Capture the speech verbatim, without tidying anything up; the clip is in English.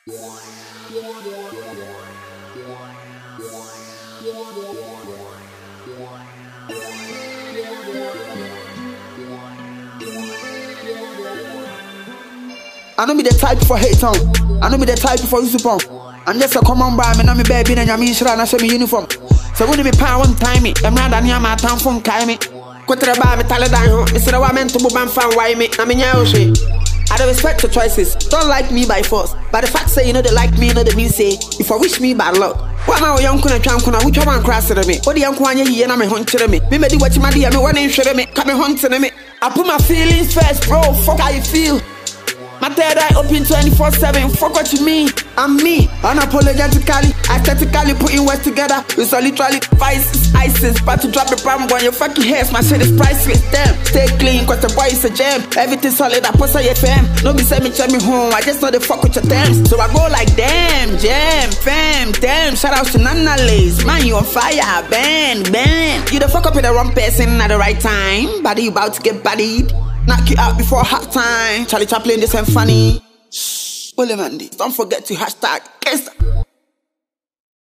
I know me the type for hate town. I know me the type for usupon. I'm just a common bar, me know me baby and yami shra na show me uniform. So when me power one time me, I'm rather near my town from kai me. Quote bar me tell down ho. It's the one meant to move and fan why me. Na me nya shit. I don't respect your choices. Don't like me by force. But the fact say you know they like me, you know they mean say if I wish me bad luck. Why am I young kuna cham kuna which one cross to me? What the young kwanya here na me hunt to me. Me me di what my dear me one in share me. Come me hunt to me. I put my feelings first, bro. Fuck how you feel. My third eye open twenty-four seven, fuck what you mean, I'm me. Unapologetically, aesthetically putting words together. It's all literally vices, ISIS. About to drop the bomb on your fucking heads, my shit is priceless. Damn, stay clean, cause the boy is a gem. Everything solid, I post on your fam. No be send me, check me home, I just know they fuck with your dams. So I go like damn, jam, fam, damn. Shout out to Nana Lays, man, you on fire, bang, bang. You the fuck up with the wrong person at the right time. Body, you about to get bodied. Knock you out before half time. Charlie Chaplin, this ain't funny. Shh, Willie Mandy. Don't forget to hashtag.